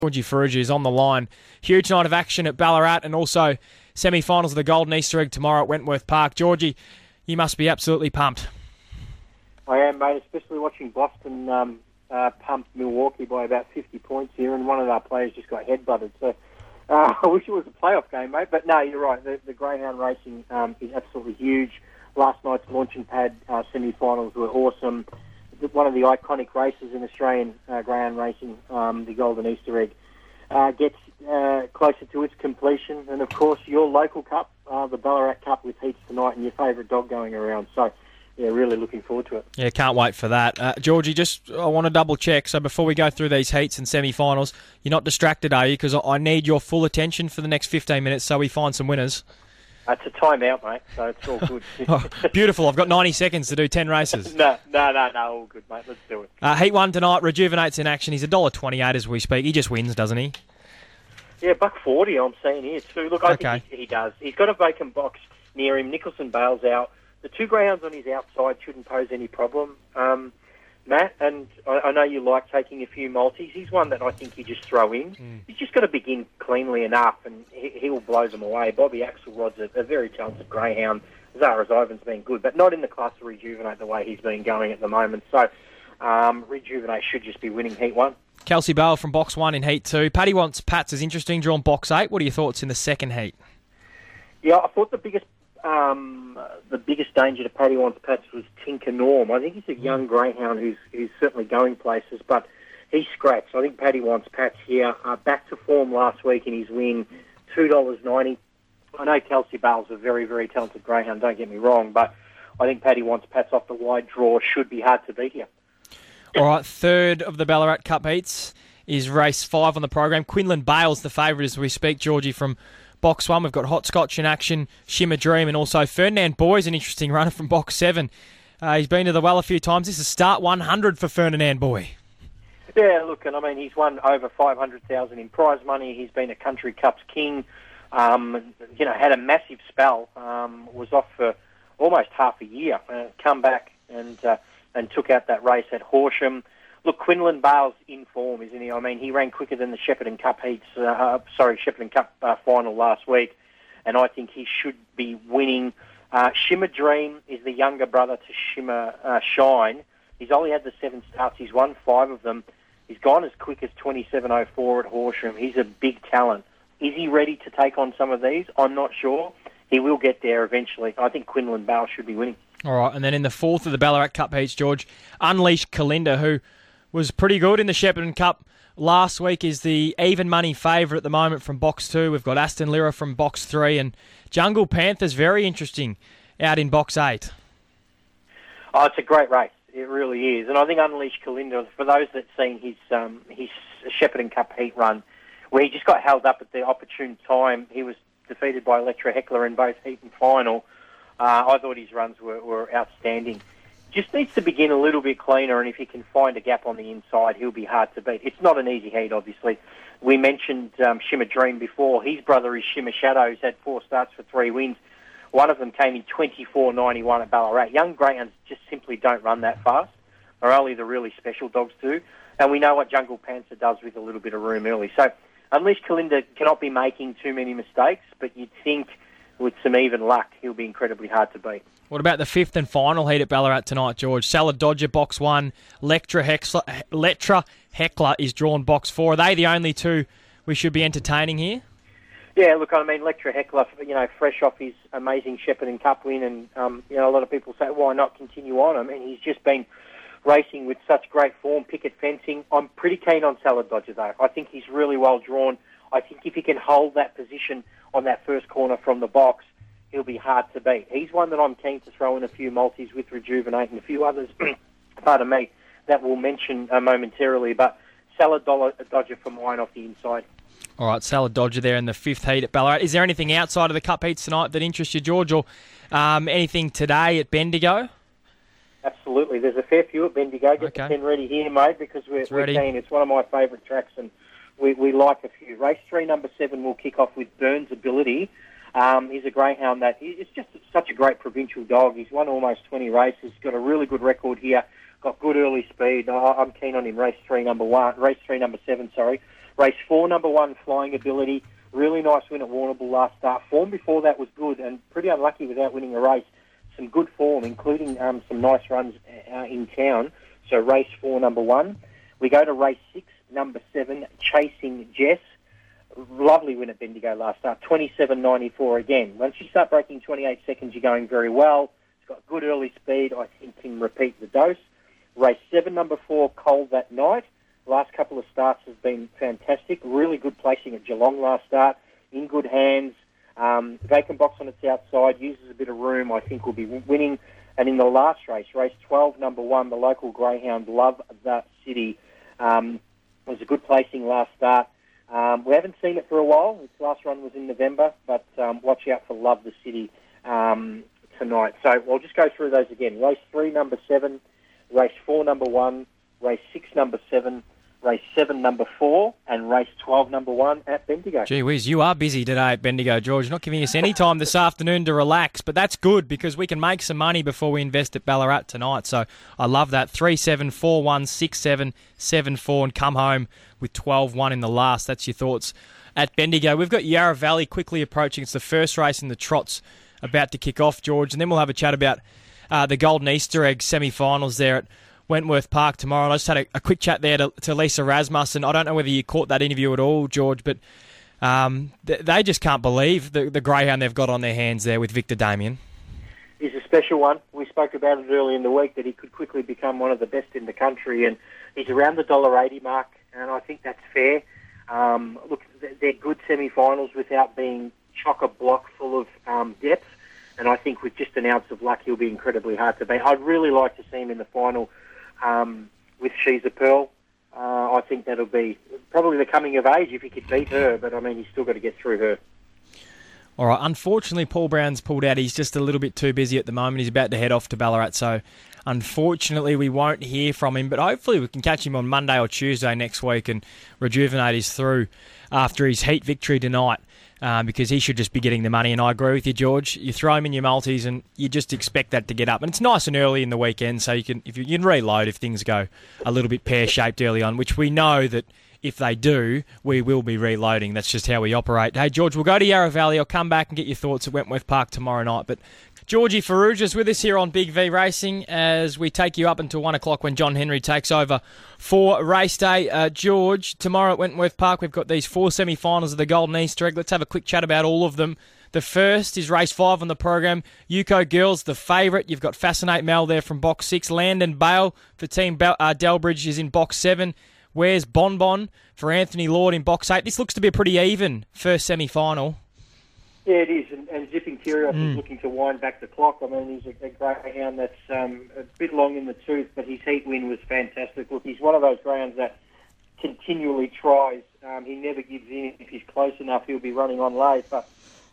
Georgie Ferrugia is on the line. Huge night of action at Ballarat and also semi-finals of the Golden Easter Egg tomorrow at Wentworth Park. Georgie, you must be absolutely pumped. I am, mate, especially watching Boston pump Milwaukee by about 50 points here, and one of our players just got headbutted. So I wish it was a playoff game, mate. But no, you're right. The greyhound racing is absolutely huge. Last night's launching pad semi-finals were awesome. One of the iconic races in Australian greyhound racing, the Golden Easter Egg, gets closer to its completion. And, of course, your local cup, the Ballarat Cup with heats tonight and your favourite dog going around. So, yeah, really looking forward to it. Yeah, can't wait for that. Georgie, I want to double-check. So before we go through these heats and semi-finals, you're not distracted, are you? Because I need your full attention for the next 15 minutes so we find some winners. It's a timeout, mate, so it's all good. Oh, beautiful. I've got 90 seconds to do 10 races. No, all good, mate. Let's do it. Heat 1 tonight, Rejuvenate's in action. He's $1.28 as we speak. He just wins, doesn't he? Yeah, $1.40 I'm seeing here too. Look, I think he does. He's got a vacant box near him. Nicholson bails out. The two greyhounds on his outside shouldn't pose any problem. Matt, and I know you like taking a few multis. He's one that I think you just throw in. He's just got to begin cleanly enough, and he will blow them away. Bobby Axelrod's a very talented greyhound. Zara's Ivan's been good, but not in the class of Rejuvenate the way he's been going at the moment. So Rejuvenate should just be winning Heat 1. Kelsey Bale from Box 1 in Heat 2. Paddy Wants Pats is interesting, drawn Box 8. What are your thoughts in the second heat? Yeah, I thought the biggest danger to Paddy Wants Pats was Tinker Norm. I think he's a young greyhound who's certainly going places, but he's scratched. I think Paddy Wants Pats here. Back to form last week in his win, $2.90. I know Kelsey Bale's a very, very talented greyhound, don't get me wrong, but I think Paddy Wants Pats off the wide draw should be hard to beat here. All right, third of the Ballarat Cup heats is race 5 on the program. Quinlan Bale's the favourite as we speak, Georgie, from Box 1. We've got Hot Scotch in action, Shimmer Dream, and also Ferdinand Boy's an interesting runner from Box 7. He's been to the well a few times. This is start 100 for Ferdinand Boy. Yeah, look, and I mean, he's won over $500,000 in prize money. He's been a Country Cups king. Had a massive spell. Was off for almost half a year. Come back and took out that race at Horsham. Look, Quinlan Bale's in form, isn't he? I mean, he ran quicker than the Shepparton Cup Shepparton Cup final last week, and I think he should be winning. Shimmer Dream is the younger brother to Shimmer Shine. He's only had the 7 starts. He's won 5 of them. He's gone as quick as 27.04 at Horsham. He's a big talent. Is he ready to take on some of these? I'm not sure. He will get there eventually. I think Quinlan Bale should be winning. All right, and then in the 4th of the Ballarat Cup heats, George, Unleashed Kalinda, who was pretty good in the Shepparton Cup last week, is the even money favourite at the moment from Box 2. We've got Aston Lyra from Box 3, and Jungle Panther's very interesting out in Box 8. Oh, it's a great race. It really is. And I think Unleashed Kalinda, for those that seen his Shepparton Cup heat run, where he just got held up at the opportune time, he was defeated by Electra Heckler in both heat and final. I thought his runs were outstanding. Just needs to begin a little bit cleaner, and if he can find a gap on the inside, he'll be hard to beat. It's not an easy heat, obviously. We mentioned Shimmer Dream before. His brother is Shimmer Shadow, who's had 4 starts for 3 wins. One of them came in 24.91 at Ballarat. Young greyhounds just simply don't run that fast, or only the really special dogs do. And we know what Jungle Panther does with a little bit of room early. So Unleashed Kalinda cannot be making too many mistakes, but you'd think with some even luck, he'll be incredibly hard to beat. What about the 5th and final heat at Ballarat tonight, George? Salad Dodger, Box 1. Electra Heckler is drawn Box 4. Are they the only two we should be entertaining here? Yeah, look, I mean, Electra Heckler, fresh off his amazing Shepparton Cup win, and, a lot of people say, why not continue on? I mean, he's just been racing with such great form, picket fencing. I'm pretty keen on Salad Dodger, though. I think he's really well drawn. I think if he can hold that position on that first corner from the box, he'll be hard to beat. He's one that I'm keen to throw in a few multis with Rejuvenate and a few others, pardon me, that we'll mention momentarily. But Salad Dodger for mine off the inside. All right, Salad Dodger there in the 5th heat at Ballarat. Is there anything outside of the Cup heats tonight that interests you, George, or anything today at Bendigo? Absolutely. There's a fair few at Bendigo. Get the pen ready here, mate, because we're keen. It's one of my favourite tracks, and we like a few. Race 3, number 7, will kick off with Burns Ability. He's a greyhound that is just such a great provincial dog. He's won almost 20 races, got a really good record here, got good early speed. I'm keen on him. Race 3, number 7, Race 4, number 1, Flying Ability. Really nice win at Warrnambool last start. Form before that was good and pretty unlucky without winning a race. Some good form, including some nice runs in town. So race 4, number 1. We go to race 6, number 7, Chasing Jess. Lovely win at Bendigo last start, 27.94 again. Once you start breaking 28 seconds, you're going very well. It's got good early speed. I think can repeat the dose. Race 7, number 4, Cold That Night. Last couple of starts have been fantastic. Really good placing at Geelong last start. In good hands. Vacant box on its outside. Uses a bit of room. I think will be winning. And in the last race, race 12, number 1, the local greyhound, Love the City. Was a good placing last start. We haven't seen it for a while. Its last run was in November, but watch out for Love the City tonight. So we'll just go through those again. Race 3, number 7. Race 4, number 1. Race 6, number 7. Race 7, number 4. And race 12, number 1 at Bendigo. Gee whiz, you are busy today at Bendigo, George. You're not giving us any time this afternoon to relax, but that's good because we can make some money before we invest at Ballarat tonight. So I love that. 3-7, 4-1, 6-7, 7-4 and come home with 12-1 in the last. That's your thoughts at Bendigo. We've got Yarra Valley quickly approaching. It's the first race in the trots about to kick off, George, and then we'll have a chat about the Golden Easter Egg semi-finals there at Wentworth Park tomorrow. And I just had a quick chat there to Lisa Rasmussen. I don't know whether you caught that interview at all, George, but they just can't believe the greyhound they've got on their hands there with Victor Damien. He's a special one. We spoke about it early in the week that he could quickly become one of the best in the country, and he's around the $1.80 mark, and I think that's fair. Look, they're good semi-finals without being chock-a-block full of depth, and I think with just an ounce of luck, he'll be incredibly hard to beat. I'd really like to see him in the final with She's a Pearl. I think that'll be probably the coming of age if he could beat her, but I mean, he's still got to get through her. All right, unfortunately, Paul Brown's pulled out. He's just a little bit too busy at the moment. He's about to head off to Ballarat, so unfortunately we won't hear from him, but hopefully we can catch him on Monday or Tuesday next week and rejuvenate his through after his heat victory tonight. Because he should just be getting the money. And I agree with you, George. You throw him in your multis and you just expect that to get up. And it's nice and early in the weekend, so you can reload if things go a little bit pear-shaped early on, which we know that if they do, we will be reloading. That's just how we operate. Hey, George, we'll go to Yarra Valley. I'll come back and get your thoughts at Wentworth Park tomorrow night. But Georgie Ferrugia's with us here on Big V Racing as we take you up until 1 o'clock when John Henry takes over for race day. George, tomorrow at Wentworth Park, we've got these 4 semi-finals of the Golden Easter Egg. Let's have a quick chat about all of them. The first is race 5 on the program. Yuko Girls, the favourite. You've got Fascinate Mel there from box 6. Landon Bale for Team Delbridge is in box 7. Where's Bonbon for Anthony Lord in box 8? This looks to be a pretty even first semi-final. Yeah, it is, and Zipping Kyrgios is looking to wind back the clock. I mean, he's a greyhound that's a bit long in the tooth, but his heat win was fantastic. Look, he's one of those greyhounds that continually tries. He never gives in. If he's close enough, he'll be running on late. But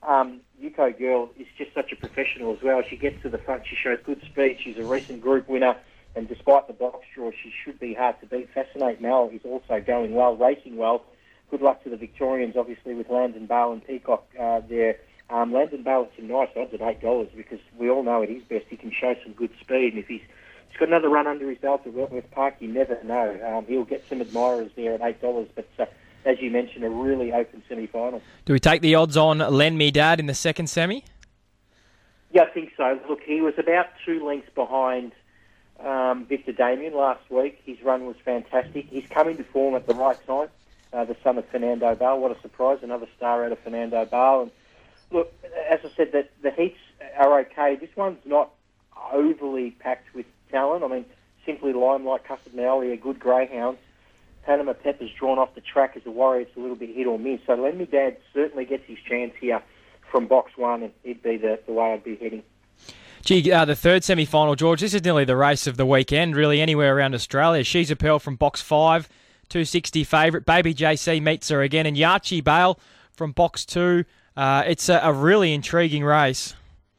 Yuko Girl is just such a professional as well. She gets to the front. She shows good speed. She's a recent group winner, and despite the box draw, she should be hard to beat. Fascinate Mel is also going well, racing well. Good luck to the Victorians, obviously, with Landon Bale and Peacock there. Landon Bale at some nice odds at $8 because we all know at his best he can show some good speed. And if he's got another run under his belt at Wentworth Park, you never know. He'll get some admirers there at $8. But as you mentioned, a really open semi-final. Do we take the odds on Lend Me Dad in the second semi? Yeah, I think so. Look, he was about 2 lengths behind Victor Damien last week. His run was fantastic. He's coming to form at the right time. The son of Fernando Bale. What a surprise. Another star out of Fernando Bale. And look, as I said, that the heats are okay. This one's not overly packed with talent. I mean, Simply Limelight, Custard Manoli are good greyhounds. Panama Pepper's drawn off the track as a warrior. It's a little bit hit or miss. So Lend Me Dad certainly gets his chance here from box 1, and it'd be the way I'd be heading. Gee, the third semi-final, George, this is nearly the race of the weekend, really, anywhere around Australia. She's a Pearl from box 5. 260 favourite. Baby JC meets her again. And Yachi Bale from box 2. It's a really intriguing race.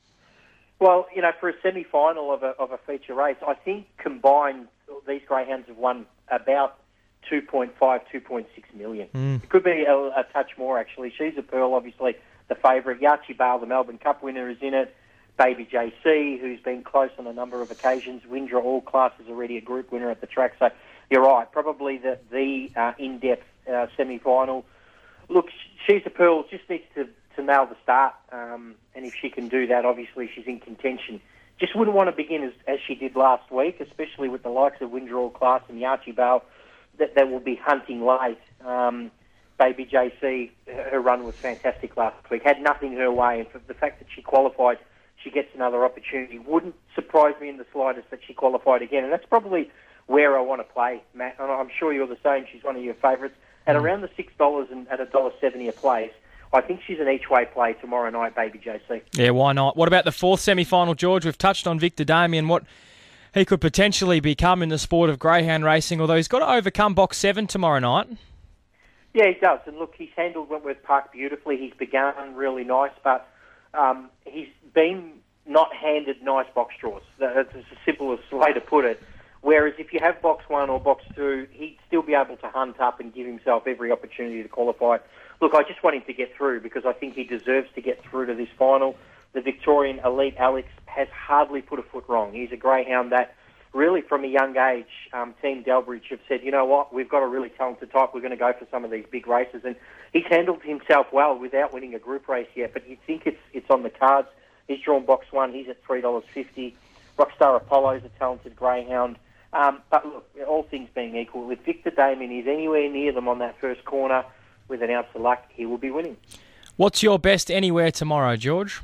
Well, you know, for a semi-final of a feature race, I think combined these greyhounds have won about 2.5, 2.6 million. It could be a touch more, actually. She's a Pearl, obviously, the favourite. Yachi Bale, the Melbourne Cup winner, is in it. Baby JC, who's been close on a number of occasions. Windra All Class is already a group winner at the track. So you're right, probably the in-depth semi-final. Look, She's a Pearl just needs to nail the start, and if she can do that, obviously she's in contention. Just wouldn't want to begin as she did last week, especially with the likes of Windsor Class and the Archibald that will be hunting late. Baby JC, her run was fantastic last week, had nothing her way, and for the fact that she qualified, she gets another opportunity. Wouldn't surprise me in the slightest that she qualified again, and that's probably where I want to play, Matt. And I'm sure you're the same. She's one of your favourites. At around the $6 and at $1.70 a place, I think she's an each-way play tomorrow night, Baby JC. Yeah, why not? What about the fourth semi-final, George? We've touched on Victor Damien, what he could potentially become in the sport of greyhound racing, although he's got to overcome box 7 tomorrow night. Yeah, he does. And look, he's handled Wentworth Park beautifully. He's begun really nice, but he's been not handed nice box draws. That's the simplest way to put it. Whereas if you have box 1 or box 2, he'd still be able to hunt up and give himself every opportunity to qualify. Look, I just want him to get through because I think he deserves to get through to this final. The Victorian Elite Alex has hardly put a foot wrong. He's a greyhound that really from a young age, Team Delbridge have said, you know what, we've got a really talented type, we're going to go for some of these big races. And he's handled himself well without winning a group race yet, but you'd think it's on the cards. He's drawn box 1, he's at $3.50. Rockstar Apollo's a talented greyhound. But look, all things being equal, with Victor Damien, he's anywhere near them on that first corner, with an ounce of luck, he will be winning. What's your best anywhere tomorrow, George?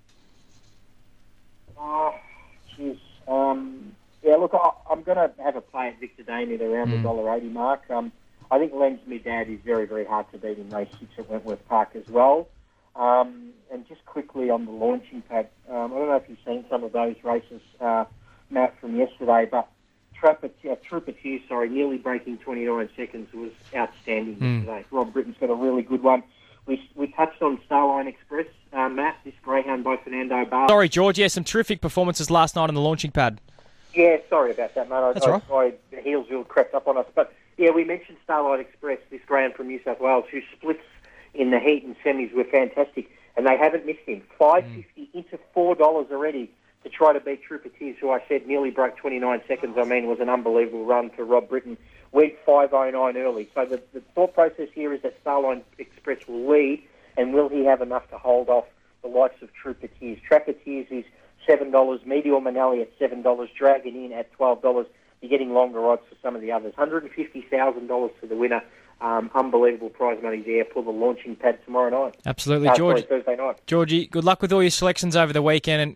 Oh, jeez. Yeah, look, I'm going to have a play at Victor Damien around the $1.80 mark. I think Lens Me Dad is very, very hard to beat in race 6 at Wentworth Park as well. And just quickly on the launching pad, I don't know if you've seen some of those races, Matt, from yesterday, but Trooper nearly breaking 29 seconds was outstanding yesterday. Rob Britton's got a really good one. We touched on Starline Express, Matt, this greyhound by Fernando Bar. Sorry, George, some terrific performances last night on the launching pad. Yeah, sorry about that, mate. That's all right. Healesville crept up on us. But, yeah, we mentioned Starlight Express, this greyhound from New South Wales, whose splits in the heat and semis were fantastic, and they haven't missed him. $5.50 into $4 already to try to beat Trooper Tears, who I said nearly broke 29 seconds. I mean, was an unbelievable run for Rob Britton. Went 5.09 early. So the thought process here is that Starline Express will lead, and will he have enough to hold off the likes of Trooper Tears? Trapper Tears is $7, Meteor Manelli at $7, Dragon Inn at $12. You're getting longer odds for some of the others. $150,000 for the winner. Unbelievable prize money there for the launching pad tomorrow night. Absolutely, George. Thursday night. Georgie, good luck with all your selections over the weekend, and